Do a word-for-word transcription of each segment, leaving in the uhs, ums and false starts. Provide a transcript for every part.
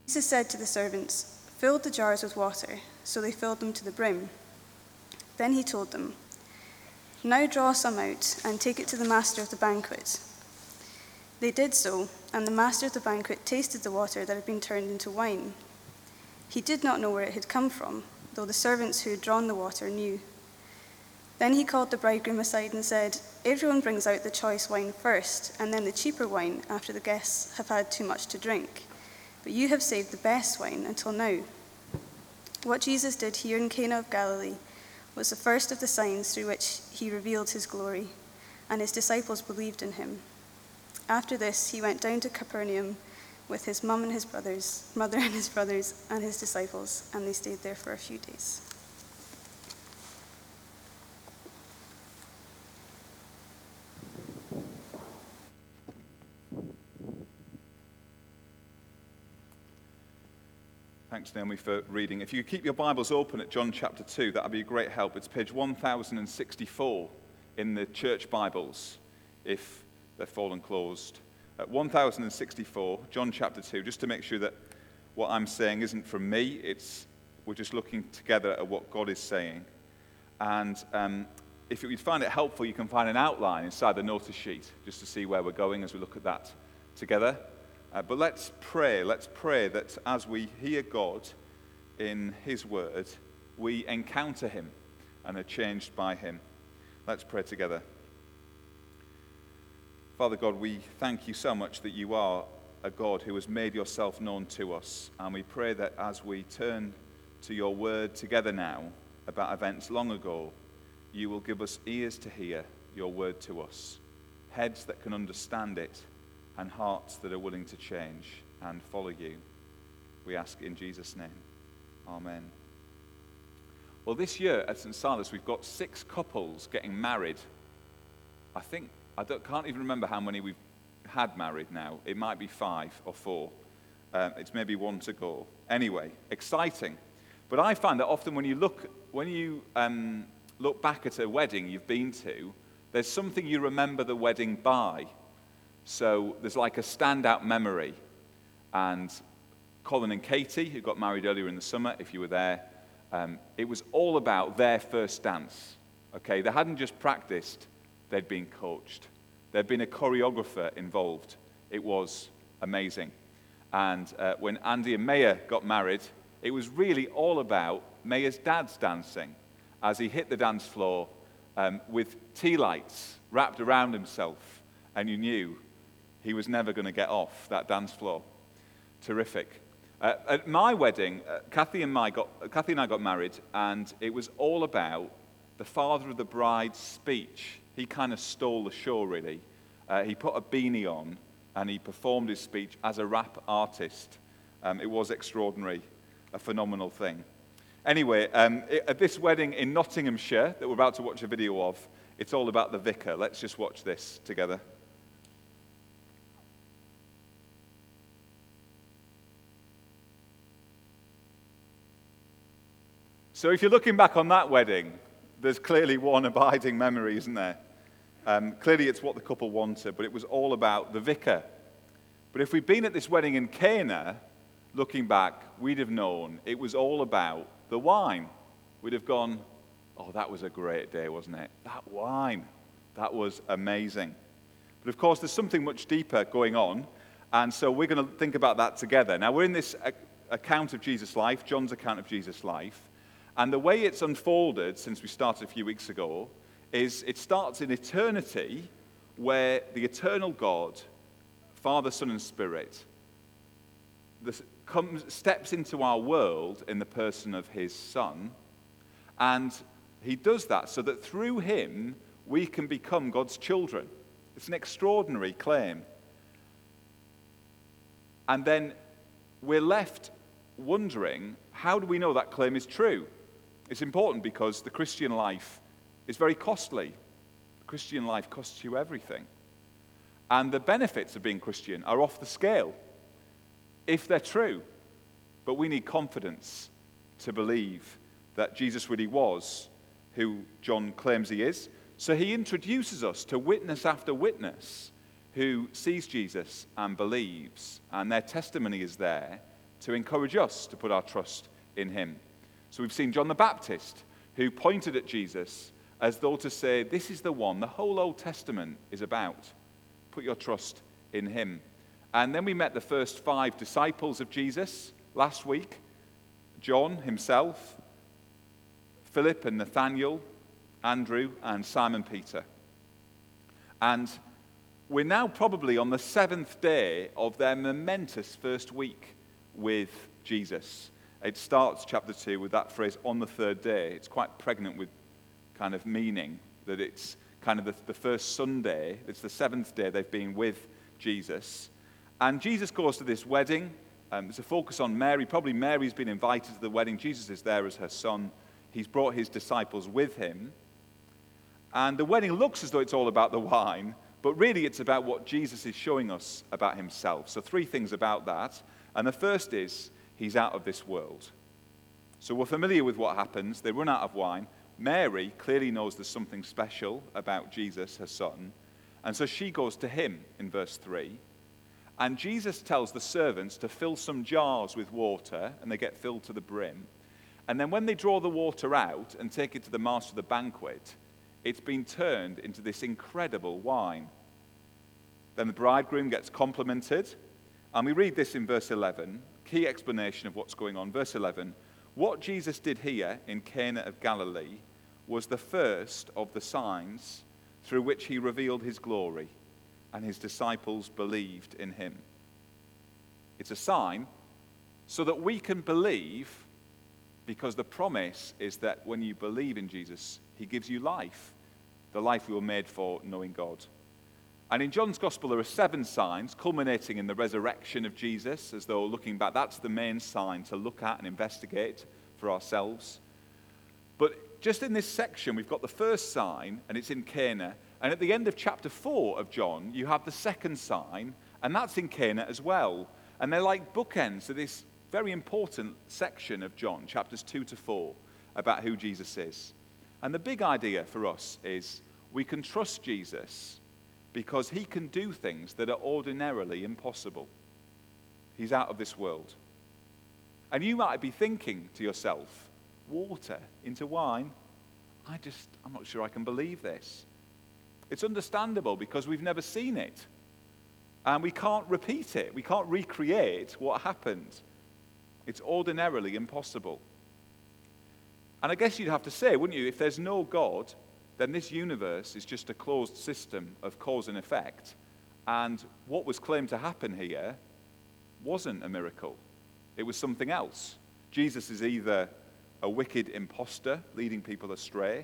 Jesus said to the servants, "Fill the jars with water." So they filled them to the brim. Then he told them, "Now draw some out and take it to the master of the banquet." They did so, and the master of the banquet tasted the water that had been turned into wine. He did not know where it had come from, though the servants who had drawn the water knew. Then he called the bridegroom aside and said, "Everyone brings out the choice wine first, and then the cheaper wine after the guests have had too much to drink. But you have saved the best wine until now." What Jesus did here in Cana of Galilee was the first of the signs through which he revealed his glory, and his disciples believed in him. After this, he went down to Capernaum with his mum and his brothers, mother and his brothers, and his disciples, and they stayed there for a few days. Thanks, Naomi, for reading. If you could keep your Bibles open at John chapter two, that would be a great help. It's page one thousand sixty-four in the church Bibles, if they're fallen closed. At one thousand sixty-four, John chapter two, just to make sure that what I'm saying isn't from me, it's we're just looking together at what God is saying. And um, if you find it helpful, you can find an outline inside the notice sheet, just to see where we're going as we look at that together. Uh, but let's pray, let's pray that as we hear God in his word, we encounter him and are changed by him. Let's pray together. Father God, we thank you so much that you are a God who has made yourself known to us. And we pray that as we turn to your word together now about events long ago, you will give us ears to hear your word to us, heads that can understand it, and hearts that are willing to change and follow you. We ask in Jesus' name. Amen. Well, this year at Saint Silas, we've got six couples getting married. I think, I don't, can't even remember how many we've had married now. It might be five or four. Um, it's maybe one to go. Anyway, exciting. But I find that often when you look, when you um, look back at a wedding you've been to, there's something you remember the wedding by. So there's like a standout memory. And Colin and Katie, who got married earlier in the summer, if you were there, um, it was all about their first dance. Okay, they hadn't just practiced, they'd been coached. There'd been a choreographer involved. It was amazing. And uh, when Andy and Maya got married, it was really all about Maya's dad's dancing as he hit the dance floor um, with tea lights wrapped around himself. And you knew he was never going to get off that dance floor. Terrific. Uh, at my wedding, uh, Kathy and I got uh, Kathy and I got married, and it was all about the father of the bride's speech. He kind of stole the show, really. Uh, he put a beanie on, and he performed his speech as a rap artist. Um, it was extraordinary, a phenomenal thing. Anyway, um, it, at this wedding in Nottinghamshire that we're about to watch a video of, it's all about the vicar. Let's just watch this together. So if you're looking back on that wedding, there's clearly one abiding memory, isn't there? Um, clearly it's what the couple wanted, but it was all about the vicar. But if we'd been at this wedding in Cana, looking back, we'd have known it was all about the wine. We'd have gone, oh, that was a great day, wasn't it? That wine, that was amazing. But of course, there's something much deeper going on, and so we're going to think about that together. Now, we're in this account of Jesus' life, John's account of Jesus' life, and the way it's unfolded since we started a few weeks ago is it starts in eternity, where the eternal God, Father, Son, and Spirit, this comes, steps into our world in the person of his Son, and he does that so that through him we can become God's children. It's an extraordinary claim. And then we're left wondering, how do we know that claim is true? It's important because the Christian life is very costly. The Christian life costs you everything. And the benefits of being Christian are off the scale, if they're true. But we need confidence to believe that Jesus really was who John claims he is. So he introduces us to witness after witness who sees Jesus and believes, and their testimony is there to encourage us to put our trust in him. So we've seen John the Baptist, who pointed at Jesus as though to say, this is the one the whole Old Testament is about. Put your trust in him. And then we met the first five disciples of Jesus last week. John himself, Philip and Nathanael, Andrew and Simon Peter. And we're now probably on the seventh day of their momentous first week with Jesus. It starts, chapter two, with that phrase, on the third day. It's quite pregnant with kind of meaning, that it's kind of the, the first Sunday, it's the seventh day they've been with Jesus. And Jesus goes to this wedding. Um, there's a focus on Mary. Probably Mary's been invited to the wedding. Jesus is there as her son. He's brought his disciples with him. And the wedding looks as though it's all about the wine, but really it's about what Jesus is showing us about himself. So three things about that. And the first is, he's out of this world. So we're familiar with what happens. They run out of wine. Mary clearly knows there's something special about Jesus, her son. And so she goes to him in verse three. And Jesus tells the servants to fill some jars with water, and they get filled to the brim. And then when they draw the water out and take it to the master of the banquet, it's been turned into this incredible wine. Then the bridegroom gets complimented. And we read this in verse eleven, key explanation of what's going on. Verse eleven, what Jesus did here in Cana of Galilee was the first of the signs through which he revealed his glory, and his disciples believed in him. It's a sign so that we can believe, because the promise is that when you believe in Jesus, he gives you life, the life we were made for, knowing God. And in John's Gospel, there are seven signs, culminating in the resurrection of Jesus, as though looking back, that's the main sign to look at and investigate for ourselves. But just in this section, we've got the first sign, and it's in Cana. And at the end of chapter four of John, you have the second sign, and that's in Cana as well. And they're like bookends to this very important section of John, chapters two to four, about who Jesus is. And the big idea for us is we can trust Jesus because he can do things that are ordinarily impossible. He's out of this world. And you might be thinking to yourself, water into wine? I just, I'm not sure I can believe this. It's understandable because we've never seen it. And we can't repeat it. We can't recreate what happened. It's ordinarily impossible. And I guess you'd have to say, wouldn't you, if there's no God, then this universe is just a closed system of cause and effect. And what was claimed to happen here wasn't a miracle. It was something else. Jesus is either a wicked imposter leading people astray,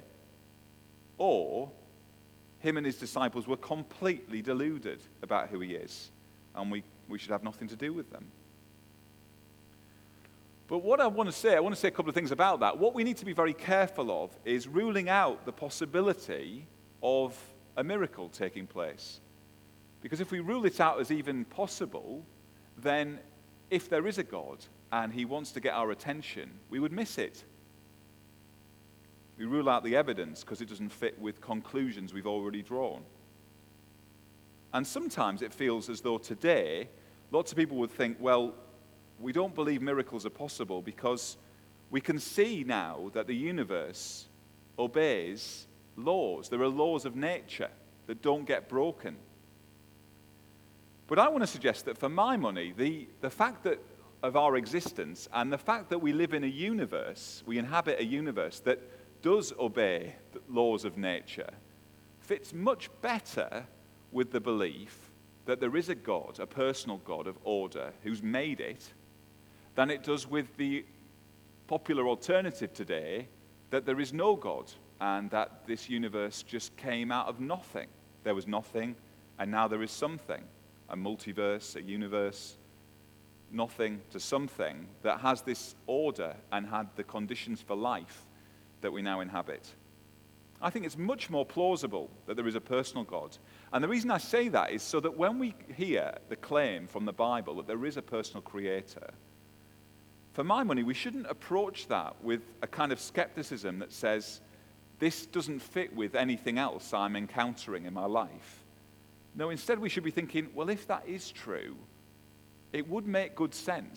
or him and his disciples were completely deluded about who he is, and we, we should have nothing to do with them. But what I want to say, I want to say a couple of things about that. What we need to be very careful of is ruling out the possibility of a miracle taking place. Because if we rule it out as even possible, then if there is a God and he wants to get our attention, we would miss it. We rule out the evidence because it doesn't fit with conclusions we've already drawn. And sometimes it feels as though today, lots of people would think, well, we don't believe miracles are possible because we can see now that the universe obeys laws. There are laws of nature that don't get broken. But I want to suggest that for my money, the, the fact that of our existence and the fact that we live in a universe, we inhabit a universe that does obey the laws of nature, fits much better with the belief that there is a God, a personal God of order, who's made it, than it does with the popular alternative today that there is no God and that this universe just came out of nothing. There was nothing, and now there is something. A multiverse, a universe, nothing to something that has this order and had the conditions for life that we now inhabit. I think it's much more plausible that there is a personal God. And the reason I say that is so that when we hear the claim from the Bible that there is a personal creator, for my money, we shouldn't approach that with a kind of skepticism that says, this doesn't fit with anything else I'm encountering in my life. No, instead we should be thinking, well, if that is true, it would make good sense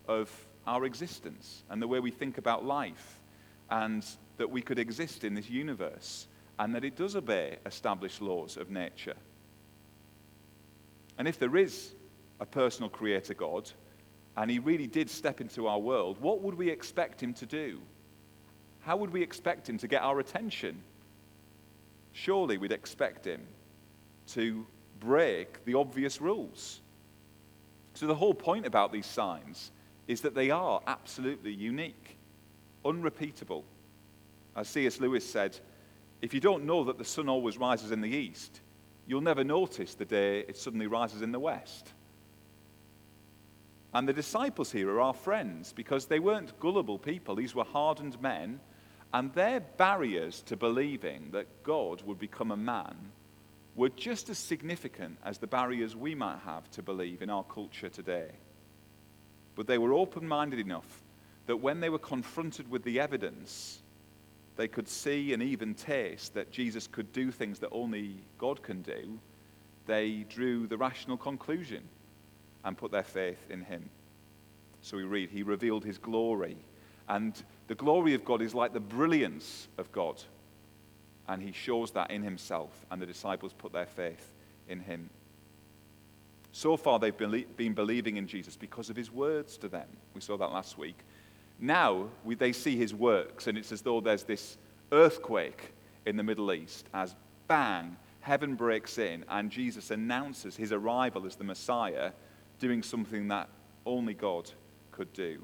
of our existence and the way we think about life, and that we could exist in this universe, and that it does obey established laws of nature. And if there is a personal creator God, and he really did step into our world, what would we expect him to do? How would we expect him to get our attention? Surely we'd expect him to break the obvious rules. So the whole point about these signs is that they are absolutely unique, unrepeatable. As C S Lewis said, if you don't know that the sun always rises in the east, you'll never notice the day it suddenly rises in the west. And the disciples here are our friends because they weren't gullible people. These were hardened men, and their barriers to believing that God would become a man were just as significant as the barriers we might have to believe in our culture today. But they were open-minded enough that when they were confronted with the evidence, they could see and even taste that Jesus could do things that only God can do. They drew the rational conclusion and put their faith in him. So we read, he revealed his glory. And the glory of God is like the brilliance of God. And he shows that in himself, and the disciples put their faith in him. So far, they've been believing in Jesus because of his words to them. We saw that last week. Now, we, they see his works, and it's as though there's this earthquake in the Middle East as bang, heaven breaks in, and Jesus announces his arrival as the Messiah, doing something that only God could do.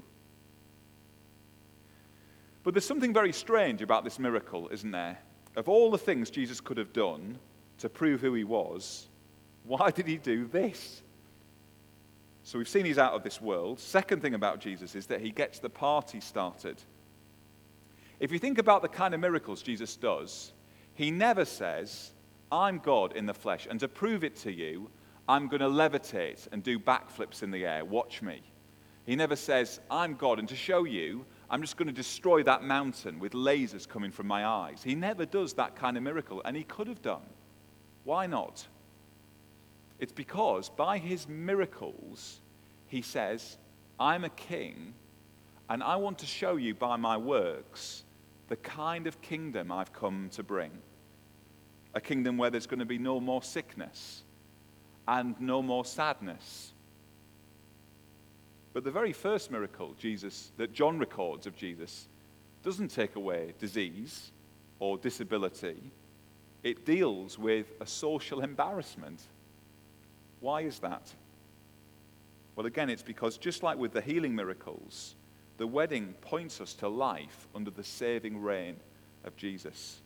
But there's something very strange about this miracle, isn't there? Of all the things Jesus could have done to prove who he was, why did he do this? So we've seen he's out of this world. Second thing about Jesus is that he gets the party started. If you think about the kind of miracles Jesus does, he never says, I'm God in the flesh, and to prove it to you, I'm going to levitate and do backflips in the air. Watch me. He never says, I'm God, and to show you, I'm just going to destroy that mountain with lasers coming from my eyes. He never does that kind of miracle, and he could have done. Why not? It's because by his miracles, he says, I'm a king, and I want to show you by my works the kind of kingdom I've come to bring. A kingdom where there's going to be no more sickness and no more sadness. But the very first miracle Jesus that John records of Jesus doesn't take away disease or disability. It deals with a social embarrassment. Why is that? Well, again, it's because just like with the healing miracles, the wedding points us to life under the saving reign of Jesus.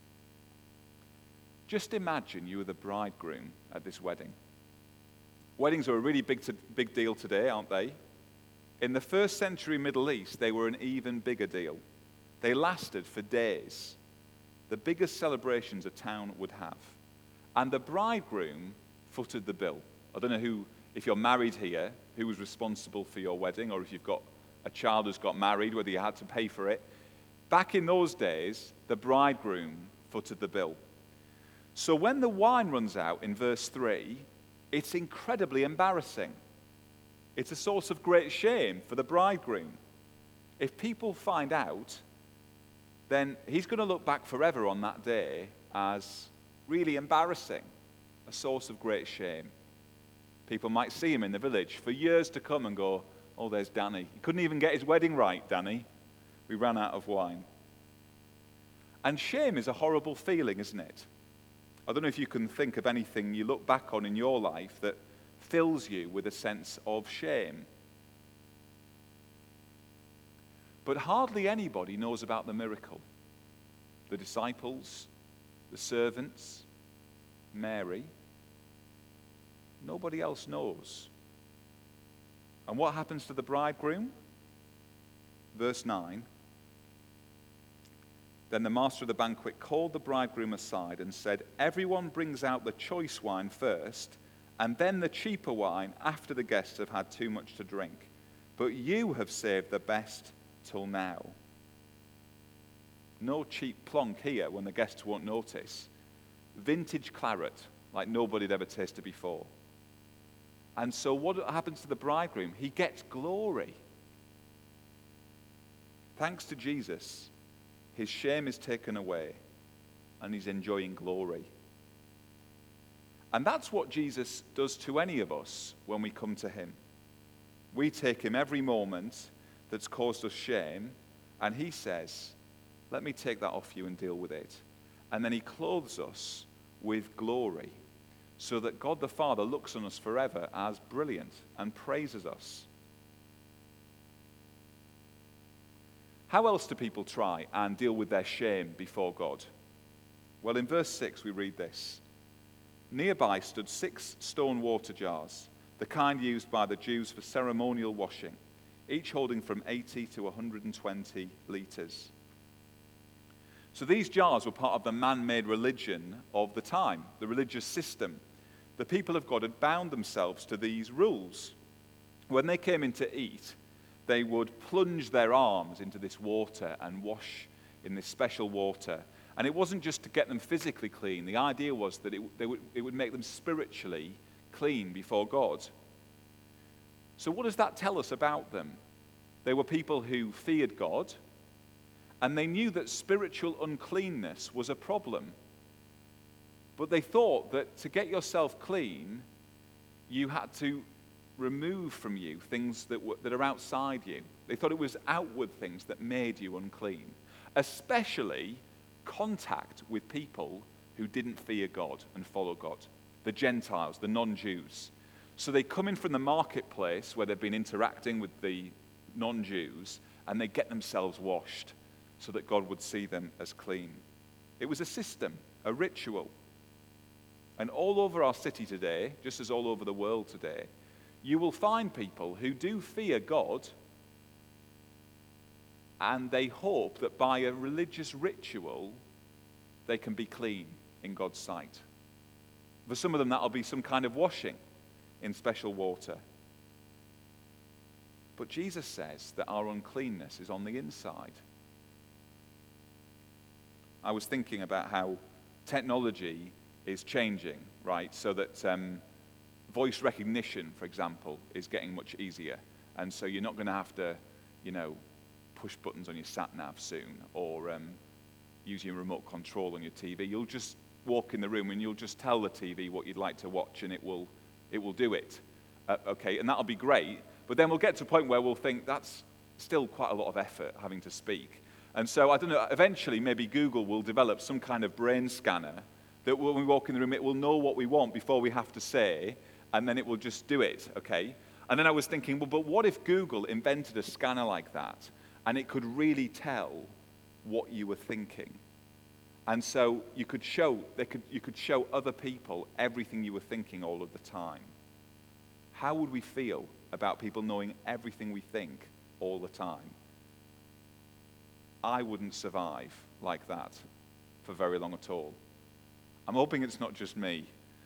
Just imagine you were the bridegroom at this wedding. Weddings are a really big, to, big deal today, aren't they? In the first century Middle East, they were an even bigger deal. They lasted for days. The biggest celebrations a town would have. And the bridegroom footed the bill. I don't know who, if you're married here, who was responsible for your wedding, or if you've got a child who's got married, whether you had to pay for it. Back in those days, the bridegroom footed the bill. So when the wine runs out in verse three, it's incredibly embarrassing. It's a source of great shame for the bridegroom. If people find out, then he's going to look back forever on that day as really embarrassing, a source of great shame. People might see him in the village for years to come and go, oh, there's Danny. He couldn't even get his wedding right, Danny. We ran out of wine. And shame is a horrible feeling, isn't it? I don't know if you can think of anything you look back on in your life that fills you with a sense of shame. But hardly anybody knows about the miracle. The disciples, the servants, Mary. Nobody else knows. And what happens to the bridegroom? Verse nine. Then the master of the banquet called the bridegroom aside and said, everyone brings out the choice wine first, and then the cheaper wine after the guests have had too much to drink. But you have saved the best till now. No cheap plonk here when the guests won't notice. Vintage claret, like nobody had ever tasted before. And so what happens to the bridegroom? He gets glory. Thanks to Jesus, his shame is taken away and he's enjoying glory. And that's what Jesus does to any of us when we come to him. We take him every moment that's caused us shame, and he says, let me take that off you and deal with it. And then he clothes us with glory so that God the Father looks on us forever as brilliant and praises us. How else do people try and deal with their shame before God? Well, in verse six we read this. Nearby stood six stone water jars, the kind used by the Jews for ceremonial washing, each holding from eighty to one hundred twenty litres. So these jars were part of the man-made religion of the time, the religious system. The people of God had bound themselves to these rules. When they came in to eat, they would plunge their arms into this water and wash in this special water. And it wasn't just to get them physically clean. The idea was that it, they would, it would make them spiritually clean before God. So what does that tell us about them? They were people who feared God, and they knew that spiritual uncleanness was a problem. But they thought that to get yourself clean, you had to remove from you things that, were, that are outside you. They thought it was outward things that made you unclean, especially contact with people who didn't fear God and follow God, the Gentiles, the non-Jews. So they come in from the marketplace where they've been interacting with the non-Jews, and they get themselves washed so that God would see them as clean. It was a system, a ritual. And all over our city today, just as all over the world today, you will find people who do fear God, and they hope that by a religious ritual, they can be clean in God's sight. For some of them, that'll be some kind of washing in special water. But Jesus says that our uncleanness is on the inside. I was thinking about how technology is changing, right? So that um, voice recognition, for example, is getting much easier. And so you're not going to have to, you know, push buttons on your sat-nav soon, or um, use your remote control on your T V. You'll just walk in the room and you'll just tell the T V what you'd like to watch, and it will, it will do it. Uh, okay, and that'll be great. But then we'll get to a point where we'll think that's still quite a lot of effort having to speak. And so I don't know. Eventually, maybe Google will develop some kind of brain scanner that when we walk in the room, it will know what we want before we have to say, and then it will just do it. Okay. And then I was thinking, well, but what if Google invented a scanner like that? And it could really tell what you were thinking. And so you could show, they could, you could show other people everything you were thinking all of the time. How would we feel about people knowing everything we think all the time? I wouldn't survive like that for very long at all. I'm hoping it's not just me.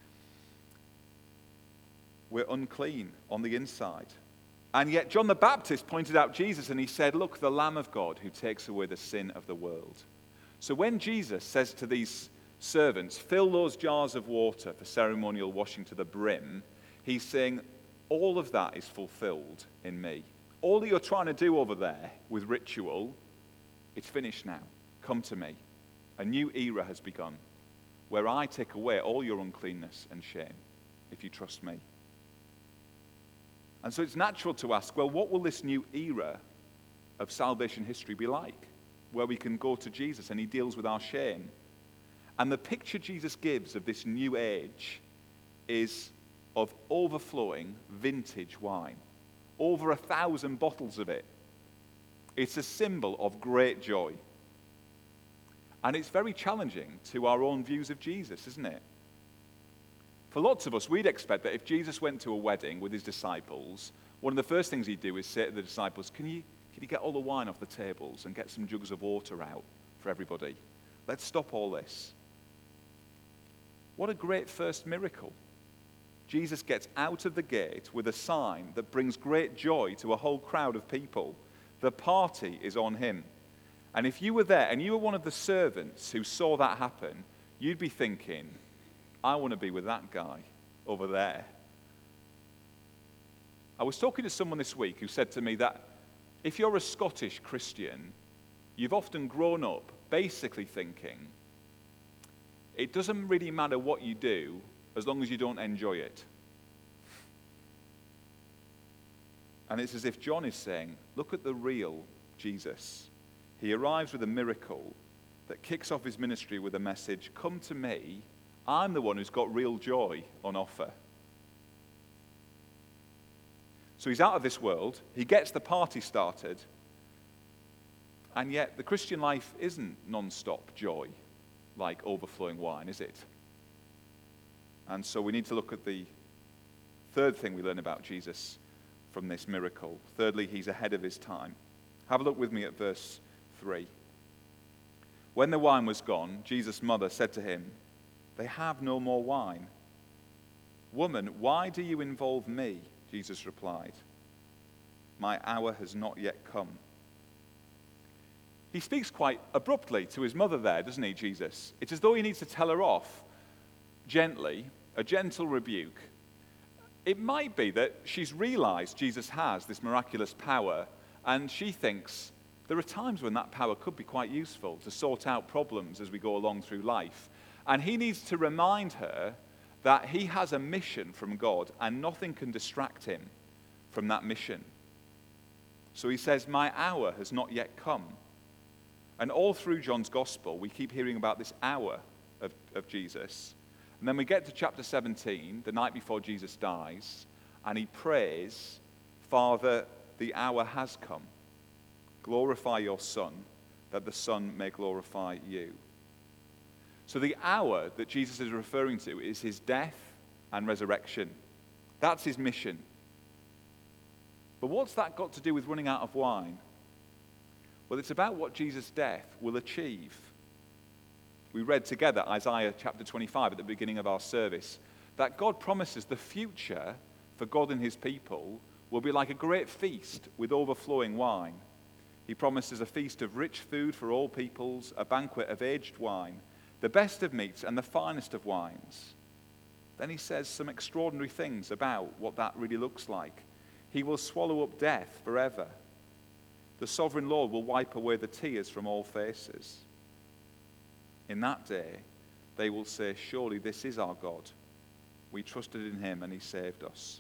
We're unclean on the inside. And yet John the Baptist pointed out Jesus, and he said, look, the Lamb of God who takes away the sin of the world. So when Jesus says to these servants, fill those jars of water for ceremonial washing to the brim, he's saying, all of that is fulfilled in me. All that you're trying to do over there with ritual, it's finished now. Come to me. A new era has begun, where I take away all your uncleanness and shame, if you trust me. And so it's natural to ask, well, what will this new era of salvation history be like, where we can go to Jesus and he deals with our shame? And the picture Jesus gives of this new age is of overflowing vintage wine, over a thousand bottles of it. It's a symbol of great joy. And it's very challenging to our own views of Jesus, isn't it? For lots of us, we'd expect that if Jesus went to a wedding with his disciples, one of the first things he'd do is say to the disciples, can you, can you get all the wine off the tables and get some jugs of water out for everybody? Let's stop all this. What a great first miracle. Jesus gets out of the gate with a sign that brings great joy to a whole crowd of people. The party is on him. And if you were there and you were one of the servants who saw that happen, you'd be thinking, I want to be with that guy over there. I was talking to someone this week who said to me that if you're a Scottish Christian, you've often grown up basically thinking, it doesn't really matter what you do as long as you don't enjoy it. And it's as if John is saying, look at the real Jesus. He arrives with a miracle that kicks off his ministry with a message, come to me, I'm the one who's got real joy on offer. So he's out of this world, he gets the party started, and yet the Christian life isn't non-stop joy, like overflowing wine, is it? And so we need to look at the third thing we learn about Jesus from this miracle. Thirdly, he's ahead of his time. Have a look with me at verse three. When the wine was gone, Jesus' mother said to him, they have no more wine. Woman, why do you involve me? Jesus replied, my hour has not yet come. He speaks quite abruptly to his mother there, doesn't he, Jesus? It's as though he needs to tell her off gently, a gentle rebuke. It might be that she's realized Jesus has this miraculous power, and she thinks there are times when that power could be quite useful to sort out problems as we go along through life. And he needs to remind her that he has a mission from God, and nothing can distract him from that mission. So he says, my hour has not yet come. And all through John's gospel, we keep hearing about this hour of, of Jesus. And then we get to chapter seventeen, the night before Jesus dies, and he prays, Father, the hour has come. Glorify your Son, that the Son may glorify you. So the hour that Jesus is referring to is his death and resurrection. That's his mission. But what's that got to do with running out of wine? Well, it's about what Jesus' death will achieve. We read together Isaiah chapter twenty-five at the beginning of our service, that God promises the future for God and his people will be like a great feast with overflowing wine. He promises a feast of rich food for all peoples, a banquet of aged wine, the best of meats and the finest of wines. Then he says some extraordinary things about what that really looks like. He will swallow up death forever. The sovereign Lord will wipe away the tears from all faces. In that day, they will say, surely this is our God. We trusted in him and he saved us.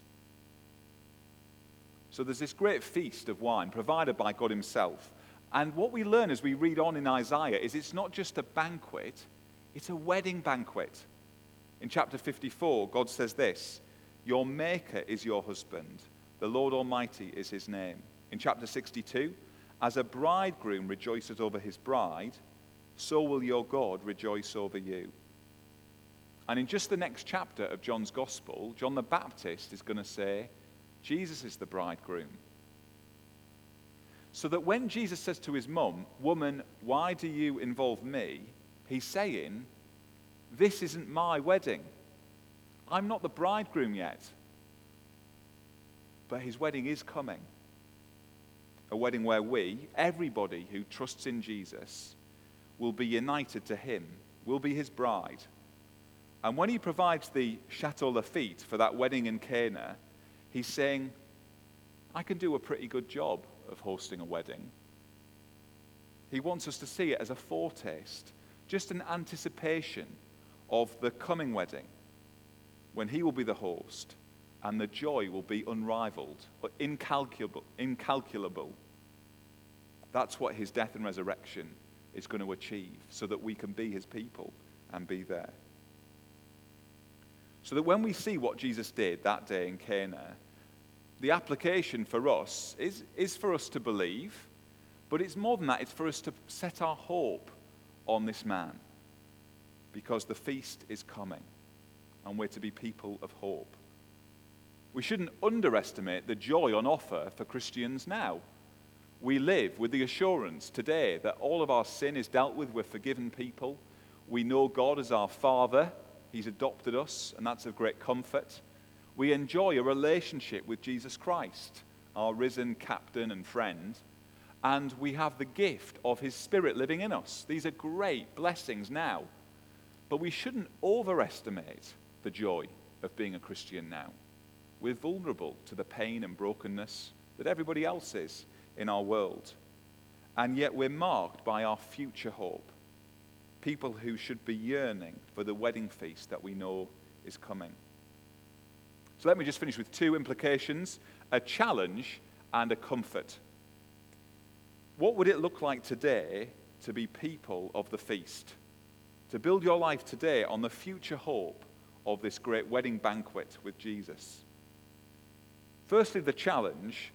So there's this great feast of wine provided by God himself. And what we learn as we read on in Isaiah is it's not just a banquet, it's a wedding banquet. In chapter fifty-four, God says this, your maker is your husband, the Lord Almighty is his name. In chapter sixty-two, as a bridegroom rejoices over his bride, so will your God rejoice over you. And in just the next chapter of John's Gospel, John the Baptist is going to say, Jesus is the bridegroom. So that when Jesus says to his mum, woman, why do you involve me? He's saying, this isn't my wedding. I'm not the bridegroom yet. But his wedding is coming. A wedding where we, everybody who trusts in Jesus, will be united to him, will be his bride. And when he provides the Chateau Lafite for that wedding in Cana, he's saying, I can do a pretty good job of hosting a wedding. He wants us to see it as a foretaste, just an anticipation of the coming wedding, when he will be the host, and the joy will be unrivaled, but incalculable, incalculable. That's what his death and resurrection is going to achieve, so that we can be his people and be there. So that when we see what Jesus did that day in Cana, the application for us is, is for us to believe, but it's more than that, it's for us to set our hope on this man, because the feast is coming, and we're to be people of hope. We shouldn't underestimate the joy on offer for Christians now. We live with the assurance today that all of our sin is dealt with. We're forgiven people. We know God as our Father. He's adopted us, and that's of great comfort. We enjoy a relationship with Jesus Christ, our risen captain and friend, and we have the gift of his Spirit living in us. These are great blessings now, but we shouldn't overestimate the joy of being a Christian now. We're vulnerable to the pain and brokenness that everybody else is in our world. and yet we're marked by our future hope. People who should be yearning for the wedding feast that we know is coming. So let me just finish with two implications, a challenge and a comfort. What would it look like today to be people of the feast? To build your life today on the future hope of this great wedding banquet with Jesus? Firstly, the challenge.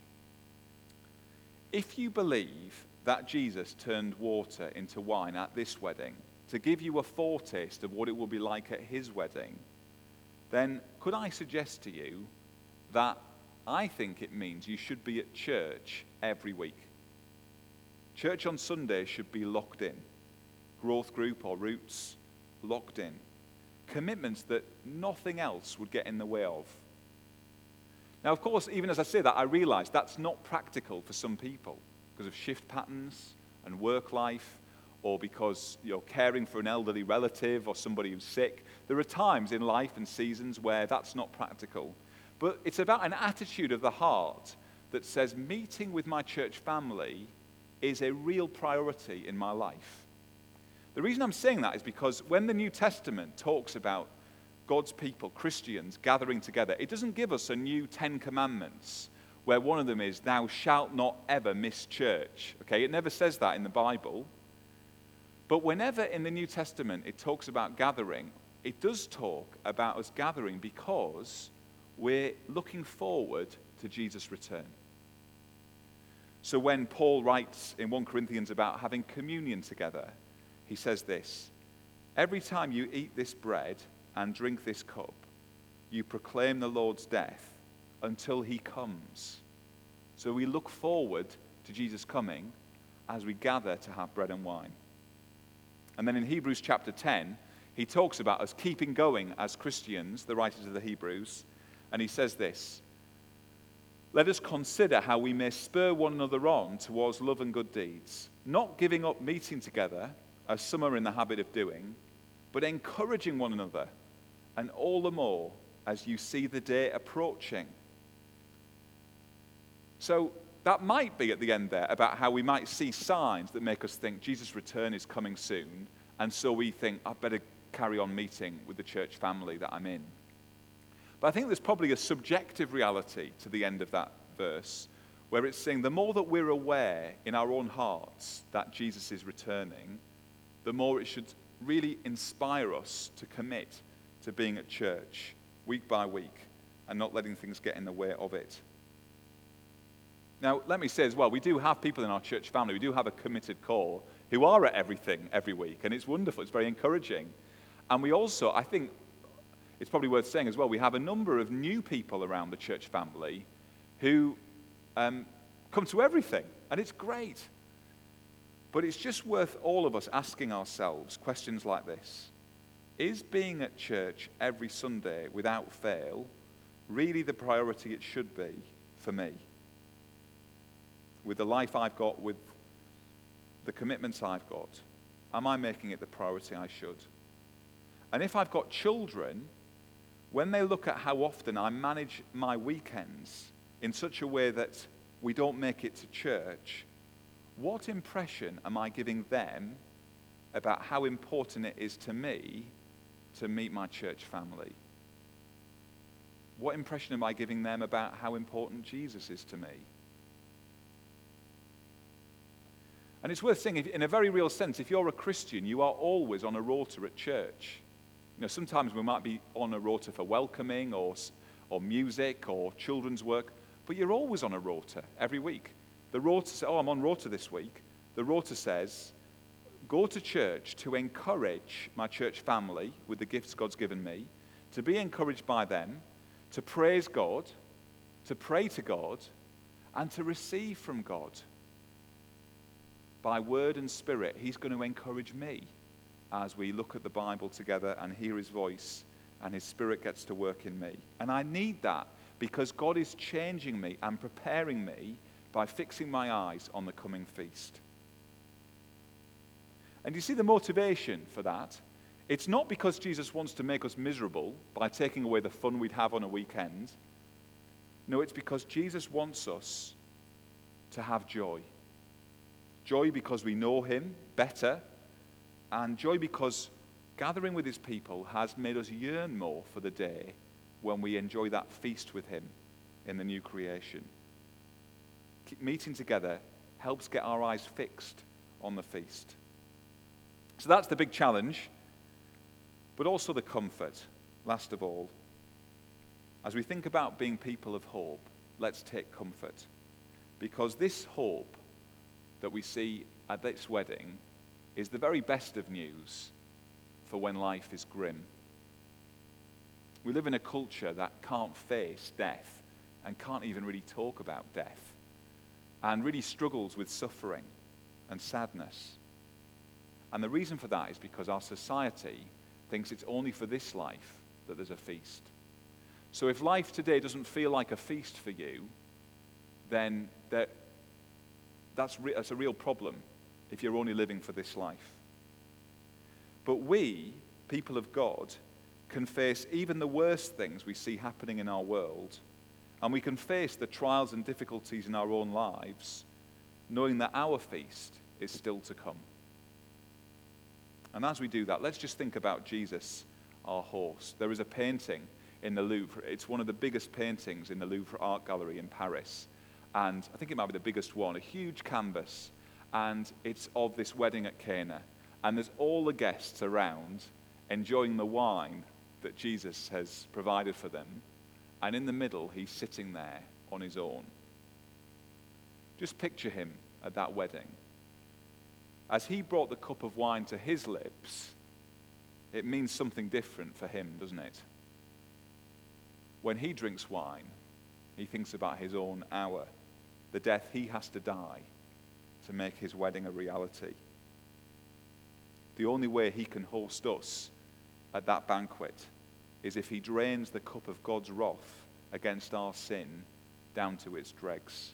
If you believe that Jesus turned water into wine at this wedding to give you a foretaste of what it will be like at his wedding, then could I suggest to you that I think it means you should be at church every week. Church on Sunday should be locked in. Growth group or roots, locked in. Commitments that nothing else would get in the way of. Now, of course, even as I say that, I realize that's not practical for some people because of shift patterns and work life, or because you're caring for an elderly relative or somebody who's sick. There are times in life and seasons where that's not practical. But it's about an attitude of the heart that says meeting with my church family is a real priority in my life. The reason I'm saying that is because when the New Testament talks about God's people, Christians, gathering together, it doesn't give us a new Ten Commandments where one of them is, thou shalt not ever miss church. Okay, it never says that in the Bible. But whenever in the New Testament it talks about gathering, it does talk about us gathering because we're looking forward to Jesus' return. So when Paul writes in First Corinthians about having communion together, he says this: every time you eat this bread and drink this cup, you proclaim the Lord's death until he comes. So we look forward to Jesus coming as we gather to have bread and wine. And then in Hebrews chapter ten, he talks about us keeping going as Christians, the writers of the Hebrews, and he says this: let us consider how we may spur one another on towards love and good deeds, not giving up meeting together, as some are in the habit of doing, but encouraging one another, and all the more as you see the day approaching. So that might be at the end there about how we might see signs that make us think Jesus' return is coming soon, and so we think, I'd better carry on meeting with the church family that I'm in. But I think there's probably a subjective reality to the end of that verse, where it's saying the more that we're aware in our own hearts that Jesus is returning, the more it should really inspire us to commit to being at church week by week and not letting things get in the way of it. Now, let me say as well, we do have people in our church family, we do have a committed core who are at everything every week, and it's wonderful, it's very encouraging. And we also, I think, it's probably worth saying as well, we have a number of new people around the church family who um, come to everything, and it's great. But it's just worth all of us asking ourselves questions like this. Is being at church every Sunday without fail really the priority it should be for me? With the life I've got, with the commitments I've got, am I making it the priority I should? And if I've got children, when they look at how often I manage my weekends in such a way that we don't make it to church, what impression am I giving them about how important it is to me to meet my church family? What impression am I giving them about how important Jesus is to me? And it's worth saying, if, in a very real sense, if you're a Christian, you are always on a rota at church. You know, sometimes we might be on a rota for welcoming or, or music or children's work, but you're always on a rota every week. The rota says, oh, I'm on rota this week. The rota says, go to church to encourage my church family with the gifts God's given me, to be encouraged by them, to praise God, to pray to God, and to receive from God. By word and spirit, he's going to encourage me as we look at the Bible together and hear his voice, and his spirit gets to work in me. And I need that because God is changing me and preparing me by fixing my eyes on the coming feast. And you see the motivation for that? It's not because Jesus wants to make us miserable by taking away the fun we'd have on a weekend. No, it's because Jesus wants us to have joy. Joy because we know him better, and joy because gathering with his people has made us yearn more for the day when we enjoy that feast with him in the new creation. Meeting together helps get our eyes fixed on the feast. So that's the big challenge, but also the comfort, last of all. As we think about being people of hope, let's take comfort, because this hope that we see at this wedding is the very best of news for when life is grim. We live in a culture that can't face death and can't even really talk about death, and really struggles with suffering and sadness. And the reason for that is because our society thinks it's only for this life that there's a feast. So if life today doesn't feel like a feast for you, then that, that's, re- that's a real problem if you're only living for this life. But we, people of God, can face even the worst things we see happening in our world, and we can face the trials and difficulties in our own lives, knowing that our feast is still to come. And as we do that, let's just think about Jesus, our horse. There is a painting in the Louvre. It's one of the biggest paintings in the Louvre Art Gallery in Paris. And I think it might be the biggest one, a huge canvas. And it's of this wedding at Cana. And there's all the guests around enjoying the wine that Jesus has provided for them. And in the middle, he's sitting there on his own. Just picture him at that wedding. As he brought the cup of wine to his lips, it means something different for him, doesn't it? When he drinks wine, he thinks about his own hour, the death he has to die to make his wedding a reality. The only way he can host us at that banquet is if he drains the cup of God's wrath against our sin down to its dregs.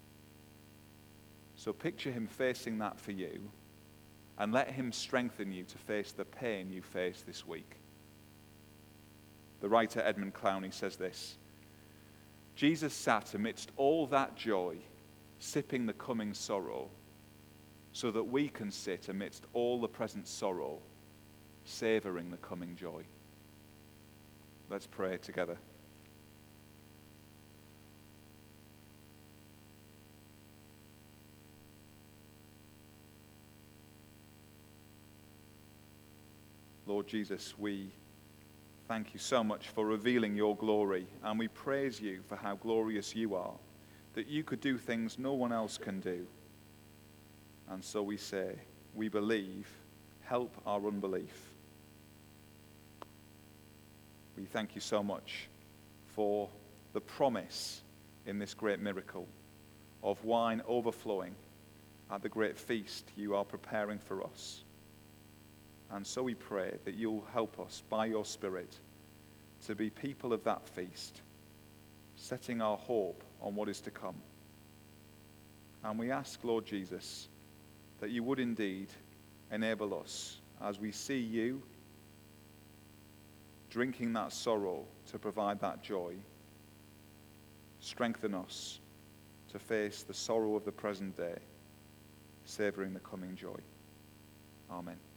So picture him facing that for you, and let him strengthen you to face the pain you face this week. The writer Edmund Clowney says this: Jesus sat amidst all that joy, sipping the coming sorrow, so that we can sit amidst all the present sorrow, savoring the coming joy. Let's pray together. Lord Jesus, we thank you so much for revealing your glory, and we praise you for how glorious you are, that you could do things no one else can do. And so we say, we believe, help our unbelief. We thank you so much for the promise in this great miracle of wine overflowing at the great feast you are preparing for us. And so we pray that you'll help us by your Spirit to be people of that feast, setting our hope on what is to come. And we ask, Lord Jesus, that you would indeed enable us as we see you drinking that sorrow to provide that joy. Strengthen us to face the sorrow of the present day, savoring the coming joy. Amen.